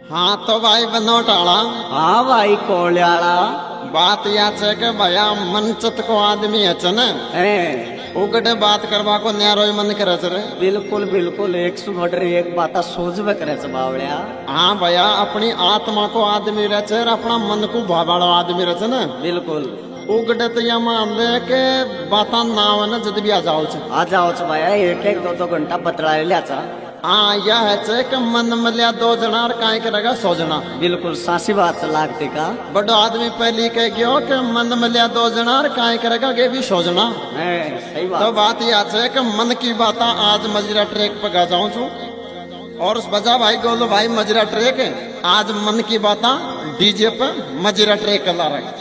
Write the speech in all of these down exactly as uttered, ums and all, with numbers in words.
हाँ तो भाई बनोटाला। हाँ भाई कोल्याला। बात या छे के भैया मनचत को आदमी है च न उगटे बात करवा को न्यारो मन करे रे। बिल्कुल बिल्कुल एक सुघट एक बात सोचबे करे छ बावड़िया। हाँ भैया अपनी आत्मा को आदमी रहे छे और अपना मन को भावाड़ो आदमी रहे छे न। बिल्कुल उगटे तो ये मान ले के बाता नाव न जद भी आ जाओ छ आ जाओ छ भैया एक एक दो दो घंटा बतला लिया छ। हाँ यह है चे के मन मिलिया दो जना और काई करेगा सौ जना। बिल्कुल सासी बात लागते का बड़ो आदमी पहली कह गयो के मन मिलिया दो जना और काई करेगा के भी सौ जना। सही बात। तो बात यह है के मन की बात आज मजरा ट्रैक पे गा जाऊं छू और उस बजा भाई गोलो भाई मजरा ट्रैक आज मन की बात डीजे पे मजरा ट्रैक ला रहे।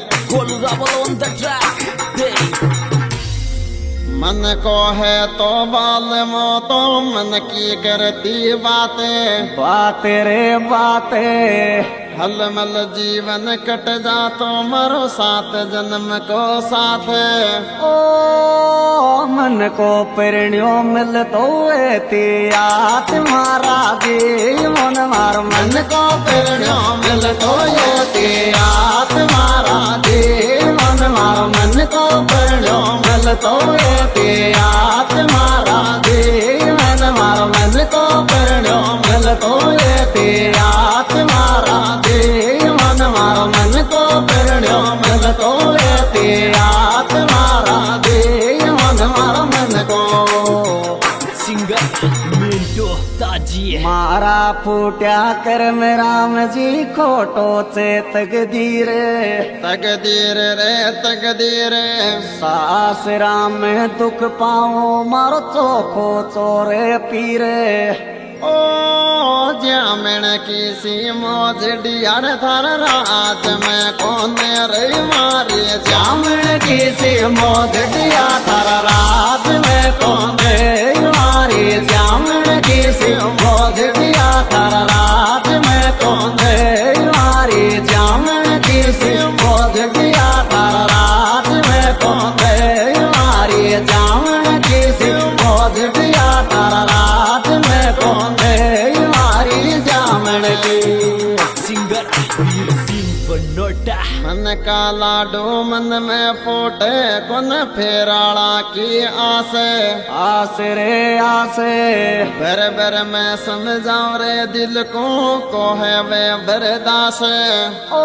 मन को है तो बाल मो तो मन की करती बातें बातें रे बातें हल मल जीवन कट जा तो मरो सात जन्म को साथ। ओ मन को प्रणियो मिल तो एतिया तुम्हारा दी मन मार मन को प्रणियो मिल तो एतिया तुम्हारा दी मन मार मन को प्रणियो मिल तो एतिया तुम्हारा दी मन मार मन को प्रणियो मिल तो एतिया तुम्हारा मन मारो मन को प्रणियो मिल तो तेरा तुम्हारा दे मन मारो मन को। सिंगर मिंटो ताजी मारा फूट्या कर मेरा जी खोटो से तकदीर तकदीर रे तकदीर सासरा में दुख पाओ मारो चोखो चोरे पीरे। ओ जामण की सी मौज डियार थर रात में कोने रे मारे जामण की सी मौज डिया थर रात में कोने मारे जामण की सी मौज डिया थर रात में कोने मारे जामण की सी मौज डिया थर रात में कोने मारे जामण की सी मौज डिया थर रात में कोने मारी जामण की। सिंगर वीर सिंह बनोटा मन का लाडो मन में फोटे कौन फेराड़ा की आसे आसे रे आसे बर बर मैं समझाऊं रे दिल को को है वे बरदास। ओ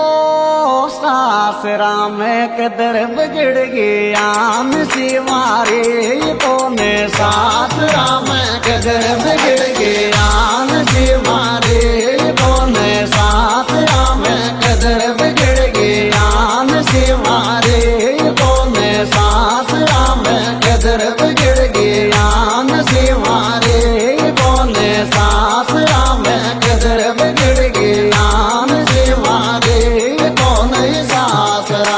सासरा में कदर बिगड़ गया सी मारी कोने सासरा में कदर बिगड़ गया सी मारी कोने सासरा में कदर बिगड़ गया सी मारी कोने सासरा में कदर बिगड़ गया सी मारी कोने सासरा में कदर बिगड़ गया सी मारी कोने सासरा।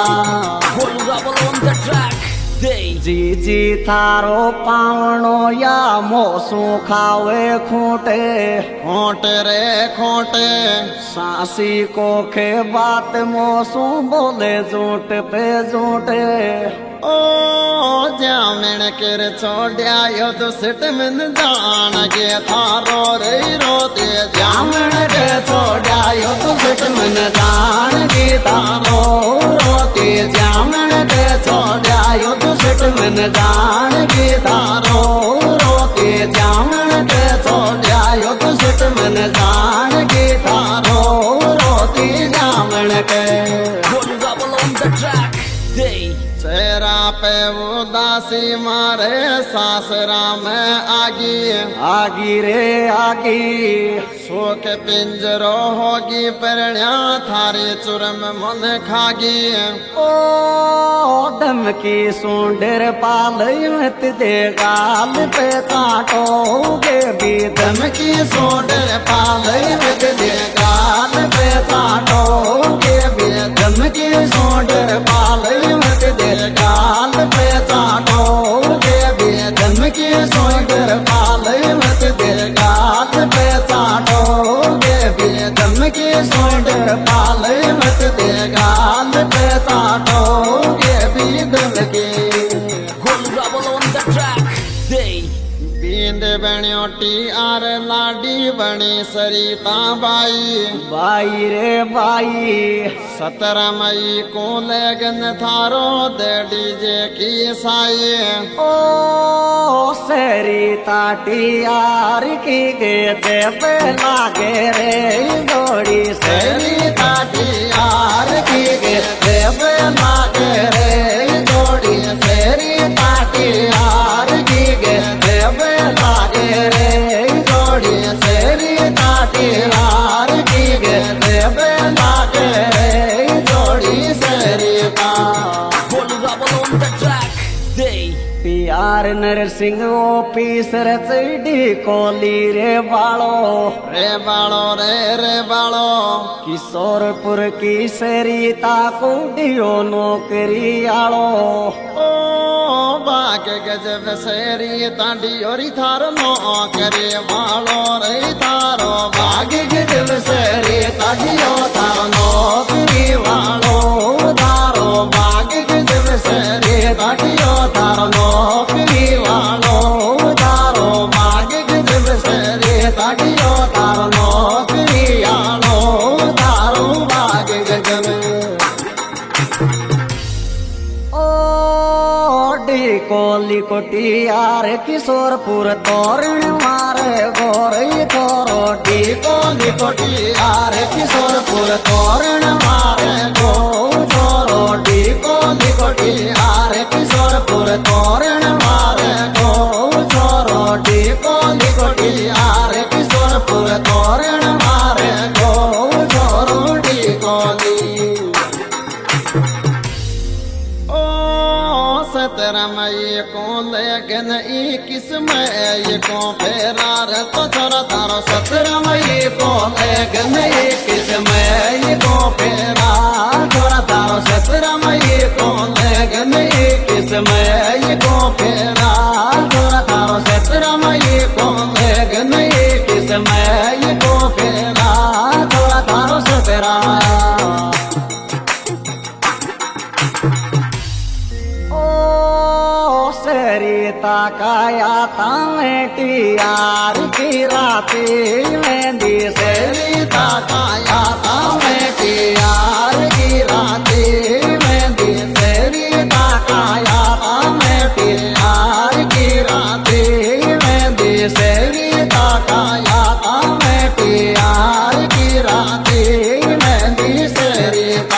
जी जी थारो पावनो या मोसू खावे खूंटे खोटे रे खोटे सासी को खे बात मोसू बोले झूठ पे झूठे। ओ जामण कर छोड़िया यो तो सिट मन जान के थारो रे रोते जामण के छोड़िया यो तो सिट मन जान के थारो रोते जामण के छोड़िया यो तो सिट मन जान के थारो रोते जामण के छोड़िया यो तो सिट मन जान के थारो रोते जामण के। चेहरा पे उदासी मारे सासरा में आगी आगी रे आगी शोक पिंजरो होगी परण्या थारे चुरम मन खागी। ओ दम की सुंडर पाल मत दे गाल पे काटोगे भी दम की सुंडर पाल मत दे गाल पे काटोगे भी दम की सुंडर पाल मत दे गाल पे काटोगे भी दम की सुंडर पाल मत दे गाल पे काटोगे भी दम की सुंडर पाल मत दे गाल पे काटोगे भी दम की। बींद बण्योटी आर लाडी बण अपनी सरिता बाई बाई रे बाई। सत्रह मई को लगन थारो दे डीजे की साई। ओ सरिता टियार की गे देवे लागे रे जोड़ी। सरिता टियार की गे देवे लागे रे जोड़ी। सरिता टियार की गे देवे लागे रे जोड़ी। सरिता टियार की गे देवे लागे रे जोड़ी। सरिता Volume up on the track. They पियार नरसिंह ऑफिस रचडी कोली रे बालो। रे बालो रे रे बालो किशोरपुर की सरिता को दियो नौकरी आलो। ओ बाग गजब सेरी तांडी ओरी थारो नौकरी वालो रे थारो। बाग गजब सेरी तांडियो थारो नौकरी वालो थारो। बाग गजब सेरी तांडियो थारो नौकरी वालो थारो। बाग गजब सेरी तांडियो थारो नौकरी वालो थारो। बाग गजब कोली कोटियार किशोरपुर तोरण मारे गोरई तोरोटी। कोली कोटियार किशोरपुर तोरण मारे गो जोरोटी। कोली कोटियार किशोरपुर तोरण मारे गो जोरोटी। कोली कोटियार किशोरपुर तोरण मारे गो जोरोटी। कोली सत्रह मई को लगन इक्कीस मई को फेरार तो छोरा थारो। सत्रह मई को लगन इक्कीस मई को फेरार छोरा थारो। सत्रह मई को लगन इक्कीस मई को फेरार छोरा थारो। सत्रह मई को लगन इक्कीस मई को फेरार छोरा थारो। सत्रह सरिता काया तामेटियार की राती मेहंदी। सरिता काया तामेटियार की राती मेहंदी। सरिता काया तामेटियार की राती मेहंदी। सरिता काया तामेटियार की राती मेहंदी। सरिता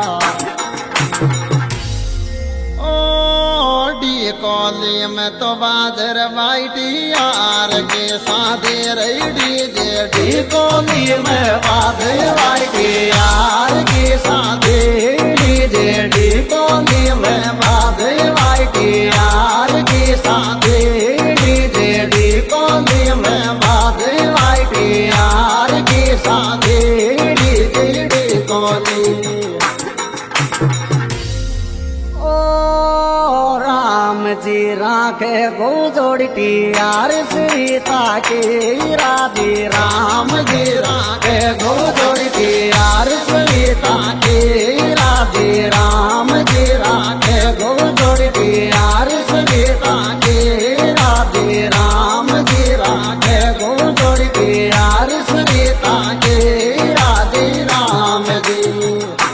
कोली में तो बादर वाइटी यार के सादे रही डीजे डी। कोली में बादर वाइटी यार के सादे डीजे डी। कोली में बादर वाइटी यार के सादे डीजे डी। कोली में बादर वाइटी यार के सादे डीजे डी। कोली जी राखे गो जोड़ती यार सीता की राधी। राम जी राखे गो जोड़ती यार सीता की राधी। राम जी राखे गो जोड़ती यार सीता की राधी। राम जी राखे गो जोड़ती यार सीता की राधी। राम जी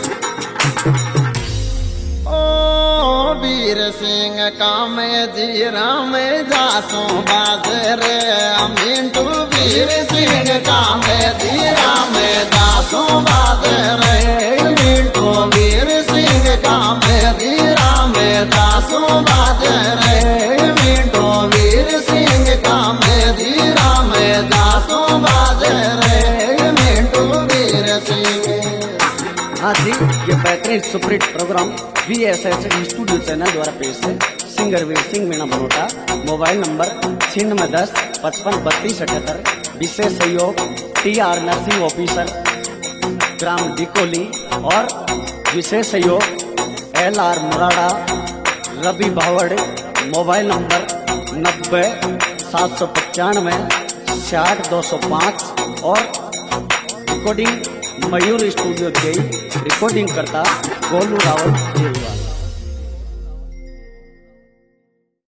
वीर सिंह काम जी राम जासो बाजर। मिंटू वीर सिंह काम जी राम जासो बाजर। मिंटू वीर सिंह काम जी राम जासो बाजर। मिंटू वीर सिंह काम जी राम जासो बाजर। मिंटू वीर सिंह। हाँ जी, ये बेहतरीन superhit program V S S studio channel द्वारा पेश है। Singer Veer Singh Meena Banota. Mobile number छियानवे दस पचपन बत्तीस अठहत्तर। विशेष सहयोग टी आर नर्सिंग ऑफिसर ग्राम डिकोली और विशेष सहयोग L R Murada Ravi Bhawad. Mobile number नब्बे सात सौ पचानवे छियाठ दो सौ पाँच और रिकॉर्डिंग मयूर स्टूडियो के रिकॉर्डिंग करता गोलू रावल।